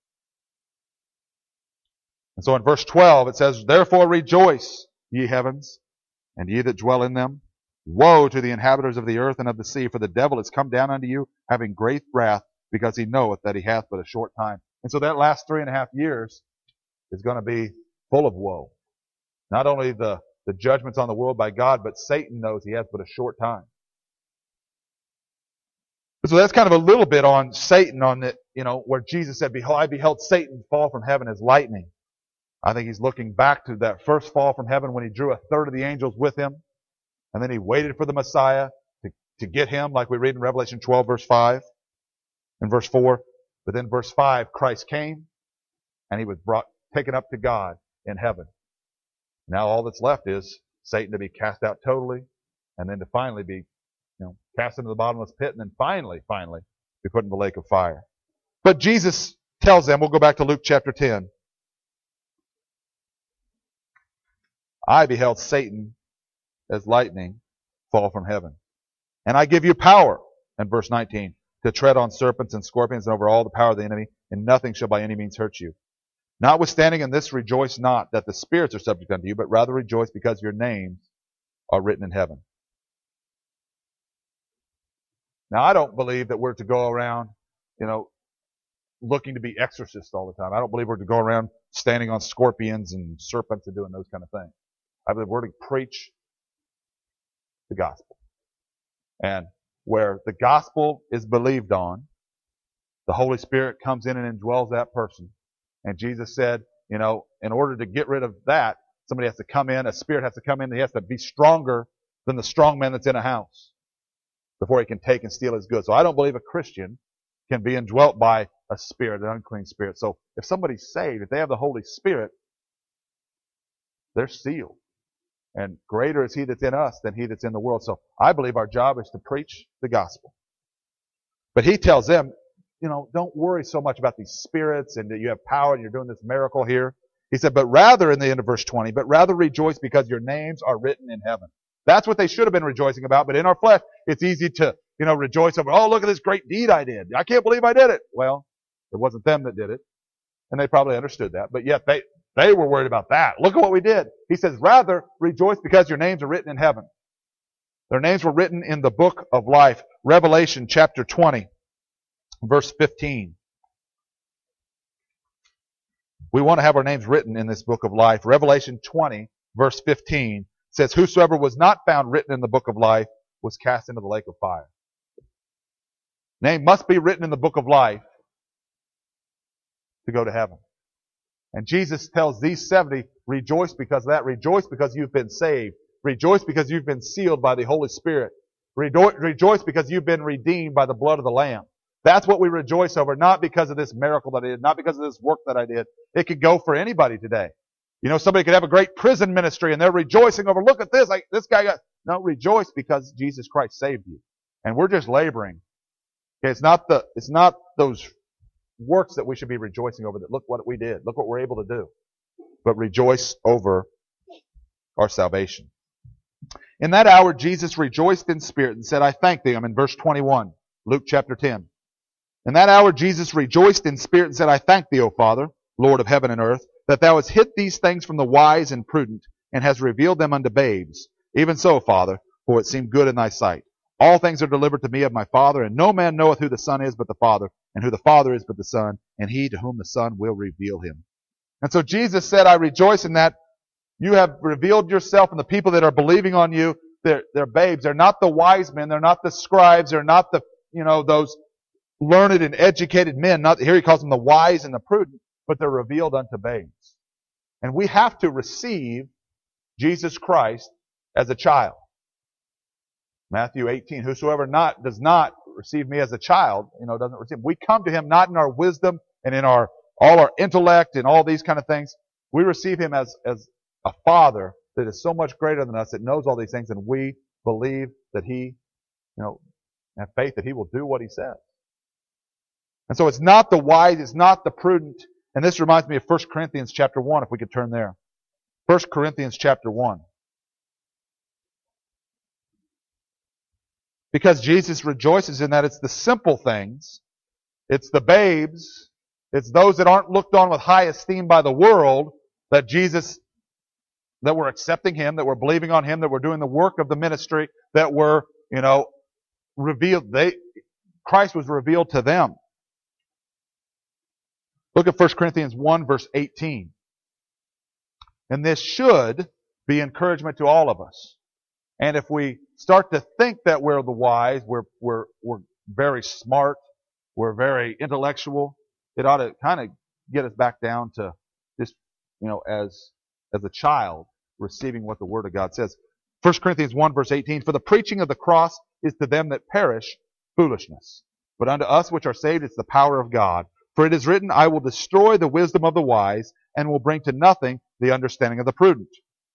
And so in verse 12 it says, therefore rejoice, ye heavens, and ye that dwell in them. Woe to the inhabitants of the earth and of the sea, for the devil is come down unto you, having great wrath, because he knoweth that he hath but a short time. And so that last 3.5 years is going to be full of woe. Not only the judgments on the world by God, but Satan knows he has but a short time. So that's kind of a little bit on Satan, on it, where Jesus said, behold, I beheld Satan fall from heaven as lightning. I think he's looking back to that first fall from heaven when he drew 1/3 of the angels with him. And then he waited for the Messiah to get him, like we read in Revelation 12, verse 5 and verse 4. But then verse 5, Christ came and he was taken up to God in heaven. Now all that's left is Satan to be cast out totally, and then to finally be cast into the bottomless pit, and then finally be put in the lake of fire. But Jesus tells them, we'll go back to Luke chapter 10. I beheld Satan as lightning fall from heaven. And I give you power, in verse 19, to tread on serpents and scorpions and over all the power of the enemy, and nothing shall by any means hurt you. Notwithstanding in this rejoice not that the spirits are subject unto you, but rather rejoice because your names are written in heaven. Now, I don't believe that we're to go around, looking to be exorcists all the time. I don't believe we're to go around standing on scorpions and serpents and doing those kind of things. I believe we're to preach the gospel. And where the gospel is believed on, the Holy Spirit comes in and indwells that person. And Jesus said, in order to get rid of that, somebody has to come in, a spirit has to come in, he has to be stronger than the strong man that's in a house before he can take and steal his goods. So I don't believe a Christian can be indwelt by a spirit, an unclean spirit. So if somebody's saved, if they have the Holy Spirit, they're sealed. And greater is he that's in us than he that's in the world. So I believe our job is to preach the gospel. But he tells them, don't worry so much about these spirits and that you have power and you're doing this miracle here. He said, but rather, in the end of verse 20, but rather rejoice because your names are written in heaven. That's what they should have been rejoicing about. But in our flesh, it's easy to, rejoice over, oh, look at this great deed I did. I can't believe I did it. Well, it wasn't them that did it. And they probably understood that. But yet they were worried about that. Look at what we did. He says, rather rejoice because your names are written in heaven. Their names were written in the book of life. Revelation chapter 20, verse 15. We want to have our names written in this book of life. Revelation 20, verse 15 says, whosoever was not found written in the book of life was cast into the lake of fire. Name must be written in the book of life to go to heaven. And Jesus tells these 70, rejoice because of that. Rejoice because you've been saved. Rejoice because you've been sealed by the Holy Spirit. Rejoice because you've been redeemed by the blood of the Lamb. That's what we rejoice over, not because of this miracle that I did, not because of this work that I did. It could go for anybody today. You know, somebody could have a great prison ministry and they're rejoicing over, look at this, like this guy got, no, rejoice because Jesus Christ saved you. And we're just laboring. Okay, it's not those works that we should be rejoicing over that look what we did, look what we're able to do. But rejoice over our salvation. In that hour, Jesus rejoiced in spirit and said, I thank thee. I'm in verse 21, Luke chapter 10. In that hour, Jesus rejoiced in spirit and said, I thank thee, O Father, Lord of heaven and earth, that thou hast hid these things from the wise and prudent, and hast revealed them unto babes. Even so, Father, for it seemed good in thy sight. All things are delivered to me of my Father, and no man knoweth who the Son is but the Father, and who the Father is but the Son, and he to whom the Son will reveal him. And so Jesus said, I rejoice in that you have revealed yourself, and the people that are believing on you, they're babes. They're not the wise men. They're not the scribes. They're not the, those learned and educated men. Not, here he calls them the wise and the prudent, but they're revealed unto babes. And we have to receive Jesus Christ as a child. Matthew 18, whosoever does not receive me as a child, doesn't receive. We come to him not in our wisdom and in all our intellect and all these kind of things. We receive him as a Father that is so much greater than us, that knows all these things, and we believe that he, have faith that he will do what he says. And so it's not the wise, it's not the prudent. And this reminds me of 1 Corinthians chapter 1, if we could turn there. 1 Corinthians chapter 1. Because Jesus rejoices in that it's the simple things, it's the babes, it's those that aren't looked on with high esteem by the world, that we're accepting him, that we're believing on him, that we're doing the work of the ministry, that we're, revealed. Christ was revealed to them. Look at 1 Corinthians 1 verse 18. And this should be encouragement to all of us. And if we start to think that we're the wise, we're very smart, we're very intellectual, it ought to kind of get us back down to just, as a child receiving what the Word of God says. 1 Corinthians 1 verse 18, for the preaching of the cross is to them that perish foolishness. But unto us which are saved it's the power of God. For it is written, I will destroy the wisdom of the wise, and will bring to nothing the understanding of the prudent.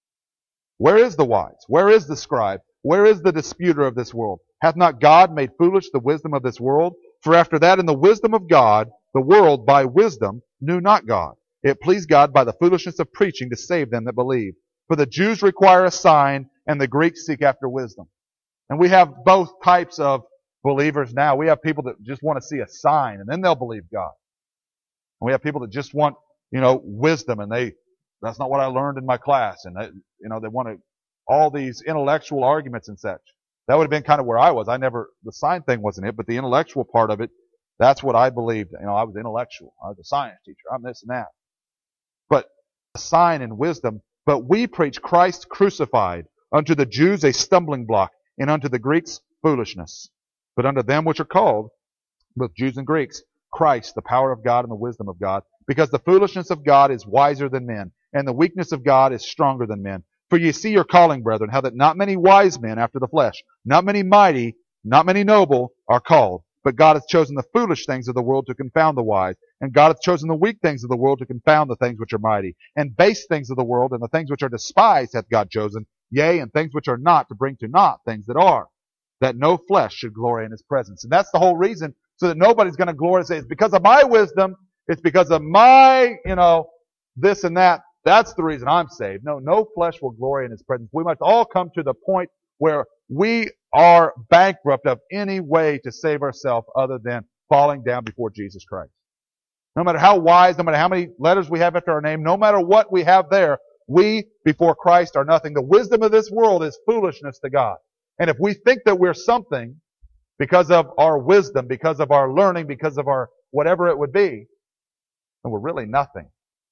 Where is the wise? Where is the scribe? Where is the disputer of this world? Hath not God made foolish the wisdom of this world? For after that in the wisdom of God, the world by wisdom knew not God. It pleased God by the foolishness of preaching to save them that believe. For the Jews require a sign, and the Greeks seek after wisdom. And we have both types of believers now. We have people that just want to see a sign, and then they'll believe God. And we have people that just want, wisdom, and that's not what I learned in my class, and they want all these intellectual arguments and such. That would have been kind of where I was. The sign thing wasn't it, but the intellectual part of it, that's what I believed. I was intellectual. I was a science teacher. I'm this and that. But a sign and wisdom. But we preach Christ crucified, unto the Jews a stumbling block, and unto the Greeks foolishness. But unto them which are called, both Jews and Greeks, Christ, the power of God and the wisdom of God. Because the foolishness of God is wiser than men, and the weakness of God is stronger than men. For ye see your calling, brethren, how that not many wise men after the flesh, not many mighty, not many noble are called. But God hath chosen the foolish things of the world to confound the wise. And God hath chosen the weak things of the world to confound the things which are mighty. And base things of the world and the things which are despised hath God chosen, yea, and things which are not, to bring to naught things that are, that no flesh should glory in his presence. And that's the whole reason, so that nobody's going to glory and say, it's because of my wisdom, it's because of my, this and that. That's the reason I'm saved. No flesh will glory in his presence. We must all come to the point where we are bankrupt of any way to save ourselves other than falling down before Jesus Christ. No matter how wise, no matter how many letters we have after our name, no matter what we have there, we before Christ are nothing. The wisdom of this world is foolishness to God. And if we think that we're something because of our wisdom, because of our learning, because of our whatever it would be, then we're really nothing.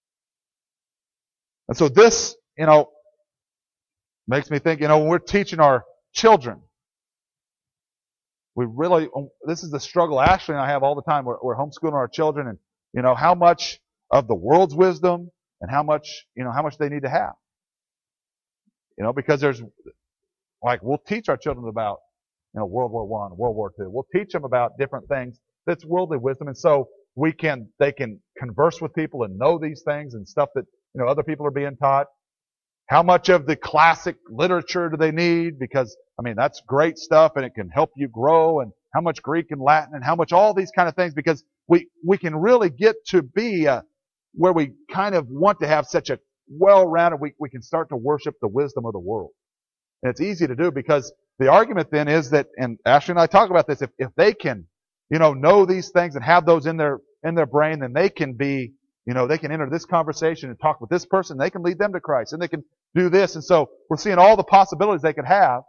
And so this, makes me think, when we're teaching our children, this is the struggle Ashley and I have all the time. We're homeschooling our children, and, how much of the world's wisdom and how much they need to have. Because we'll teach our children about, World War I, World War II. We'll teach them about different things that's worldly wisdom. And so they can converse with people and know these things and stuff that, other people are being taught. How much of the classic literature do they need? Because, that's great stuff and it can help you grow, and how much Greek and Latin and how much all these kind of things, because we can really get to be where we kind of want to have such a well-rounded, we can start to worship the wisdom of the world. And it's easy to do because the argument then is that, and Ashley and I talk about this, if they can, know these things and have those in their brain, then they can be, they can enter this conversation and talk with this person. They can lead them to Christ, and they can do this. And so we're seeing all the possibilities they could have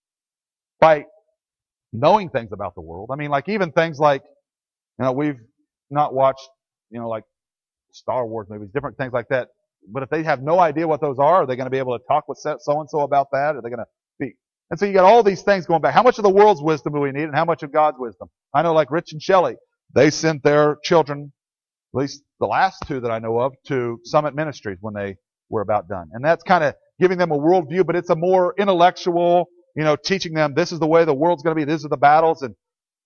by knowing things about the world. Like even things like, we've not watched, like Star Wars movies, different things like that. But if they have no idea what those are they going to be able to talk with so-and-so about that? Are they going to be? And so you got all these things going back. How much of the world's wisdom do we need, and how much of God's wisdom? I know like Rich and Shelley, they sent their children, at least the last two that I know of, to Summit Ministries when they were about done. And that's kind of giving them a worldview, but it's a more intellectual, teaching them this is the way the world's going to be, these are the battles. And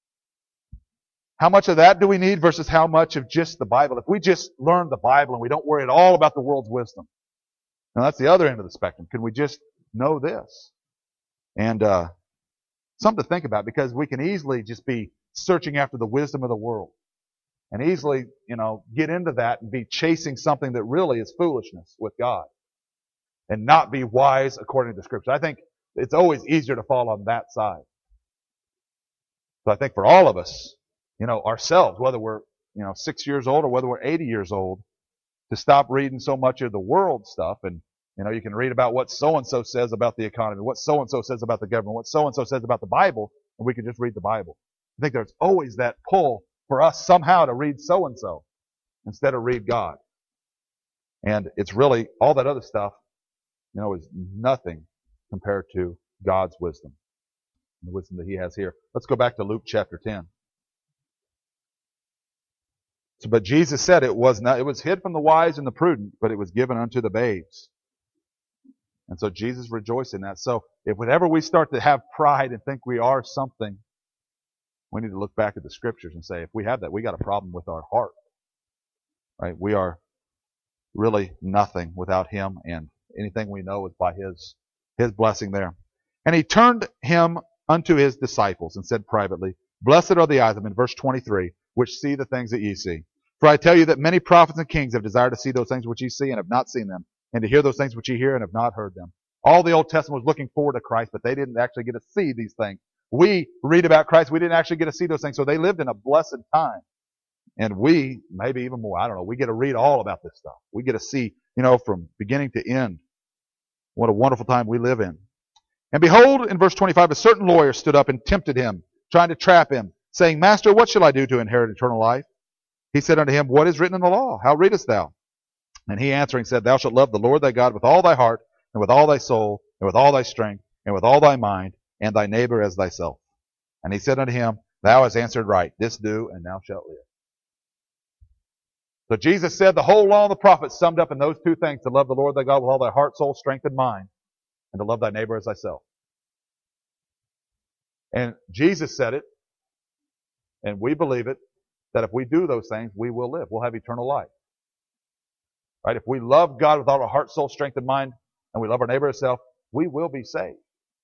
how much of that do we need versus how much of just the Bible? If we just learn the Bible and we don't worry at all about the world's wisdom. Now that's the other end of the spectrum. Can we just know this? And something to think about, because we can easily just be searching after the wisdom of the world. And easily, get into that and be chasing something that really is foolishness with God. And not be wise according to the Scripture. I think it's always easier to fall on that side. So I think for all of us, ourselves, whether we're, 6 years old or whether we're 80 years old, to stop reading so much of the world stuff. And, you can read about what so-and-so says about the economy, what so-and-so says about the government, what so-and-so says about the Bible, and we can just read the Bible. I think there's always that pull for us somehow to read so-and-so instead of read God. And it's really, all that other stuff, is nothing compared to God's wisdom, the wisdom that He has here. Let's go back to Luke chapter 10. So, but Jesus said it was hid from the wise and the prudent, but it was given unto the babes. And so Jesus rejoiced in that. So if whenever we start to have pride and think we are something, we need to look back at the Scriptures and say, if we have that, we got a problem with our heart. Right? We are really nothing without Him, and anything we know is by His blessing there. And He turned Him unto His disciples and said privately, Blessed are the eyes, I'm in verse 23, which see the things that ye see. For I tell you that many prophets and kings have desired to see those things which ye see and have not seen them, and to hear those things which ye hear and have not heard them. All the Old Testament was looking forward to Christ, but they didn't actually get to see these things. We read about Christ, we didn't actually get to see those things, so they lived in a blessed time. And we, maybe even more, I don't know, we get to read all about this stuff. We get to see, from beginning to end, what a wonderful time we live in. And behold, in verse 25, a certain lawyer stood up and tempted him, trying to trap him, saying, Master, what shall I do to inherit eternal life? He said unto him, What is written in the law? How readest thou? And he answering said, Thou shalt love the Lord thy God with all thy heart, and with all thy soul, and with all thy strength, and with all thy mind, and thy neighbor as thyself. And he said unto him, Thou hast answered right. This do, and thou shalt live. So Jesus said the whole law of the prophets summed up in those two things: to love the Lord thy God with all thy heart, soul, strength, and mind, and to love thy neighbor as thyself. And Jesus said it, and we believe it, that if we do those things, we will live. We'll have eternal life. Right? If we love God with all our heart, soul, strength, and mind, and we love our neighbor as self, we will be saved.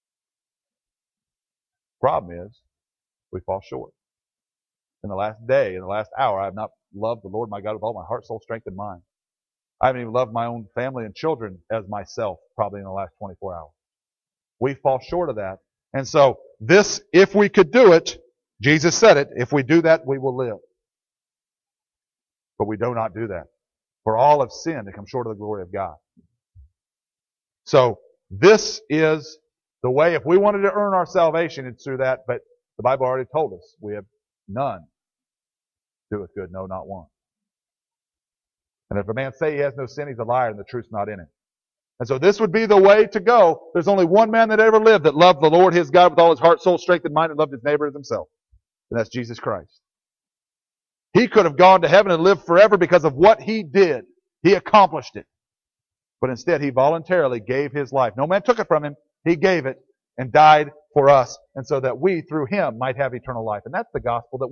Problem is, we fall short. In the last day, in the last hour, I have not loved the Lord my God with all my heart, soul, strength, and mind. I haven't even loved my own family and children as myself, probably in the last 24 hours. We fall short of that. And so, this, if we could do it, Jesus said it, if we do that, we will live. But we do not do that. For all have sinned and come short of the glory of God. So, this is the way. If we wanted to earn our salvation, it's through that. But the Bible already told us we have none doeth good, no, not one. And if a man say he has no sin, he's a liar, and the truth's not in him. And so this would be the way to go. There's only one man that ever lived that loved the Lord his God with all his heart, soul, strength, and mind, and loved his neighbor as himself. And that's Jesus Christ. He could have gone to heaven and lived forever because of what he did. He accomplished it. But instead, he voluntarily gave his life. No man took it from him. He gave it and died for us, and so that we, through him, might have eternal life. And that's the gospel, that we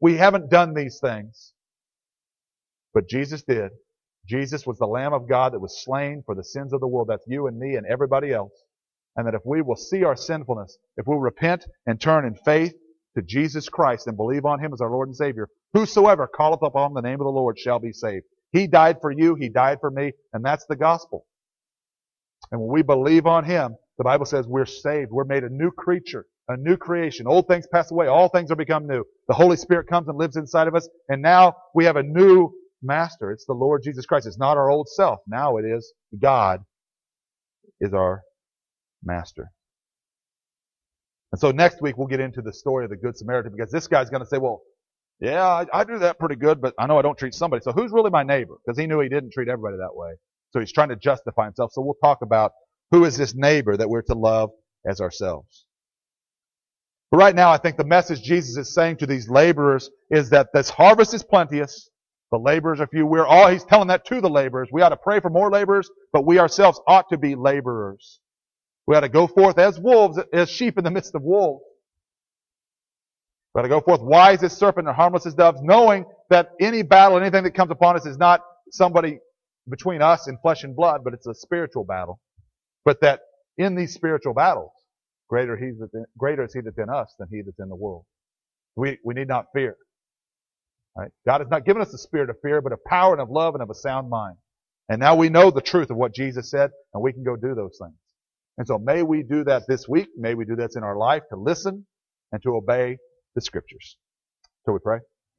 We haven't done these things. But Jesus did. Jesus was the Lamb of God that was slain for the sins of the world. That's you and me and everybody else. And that if we will see our sinfulness, if we'll repent and turn in faith to Jesus Christ and believe on Him as our Lord and Savior, whosoever calleth upon the name of the Lord shall be saved. He died for you, He died for me, and that's the gospel. And when we believe on Him, the Bible says we're saved. We're made a new creature, a new creation. Old things pass away. All things are become new. The Holy Spirit comes and lives inside of us. And now we have a new master. It's the Lord Jesus Christ. It's not our old self. Now it is God is our master. And so next week we'll get into the story of the Good Samaritan, because this guy's going to say, well, yeah, I do that pretty good, but I know I don't treat somebody. So who's really my neighbor? Because he knew he didn't treat everybody that way. So he's trying to justify himself. So we'll talk about who is this neighbor that we're to love as ourselves. But right now, I think the message Jesus is saying to these laborers is that this harvest is plenteous. The laborers are few. He's telling that to the laborers. We ought to pray for more laborers, but we ourselves ought to be laborers. We ought to go forth as wolves, as sheep in the midst of wolves. We ought to go forth wise as serpent and harmless as doves, knowing that any battle, anything that comes upon us is not somebody between us and flesh and blood, but it's a spiritual battle. But that in these spiritual battles, greater is He that's in us than he that's in the world. We need not fear. Right? God has not given us the spirit of fear, but of power and of love and of a sound mind. And now we know the truth of what Jesus said, and we can go do those things. And so may we do that this week. May we do that in our life, to listen and to obey the Scriptures. So we pray.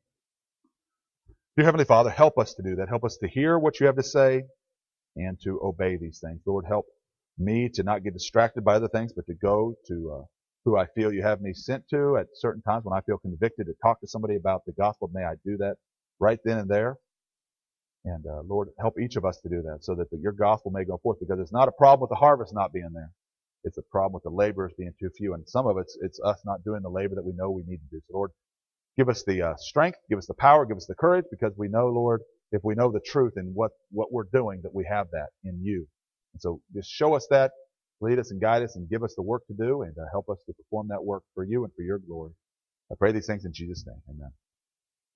Dear Heavenly Father, help us to do that. Help us to hear what you have to say and to obey these things. Lord, help me to not get distracted by other things, but to go to who I feel you have me sent to at certain times when I feel convicted to talk to somebody about the gospel. May I do that right then and there. And Lord, help each of us to do that so that your gospel may go forth, because it's not a problem with the harvest not being there. It's a problem with the laborers being too few. And some of it's us not doing the labor that we know we need to do. So Lord, give us the strength, give us the power, give us the courage, because we know, Lord, if we know the truth and what we're doing, that we have that in you. And so just show us that, lead us and guide us, and give us the work to do, and help us to perform that work for you and for your glory. I pray these things in Jesus' name. Amen.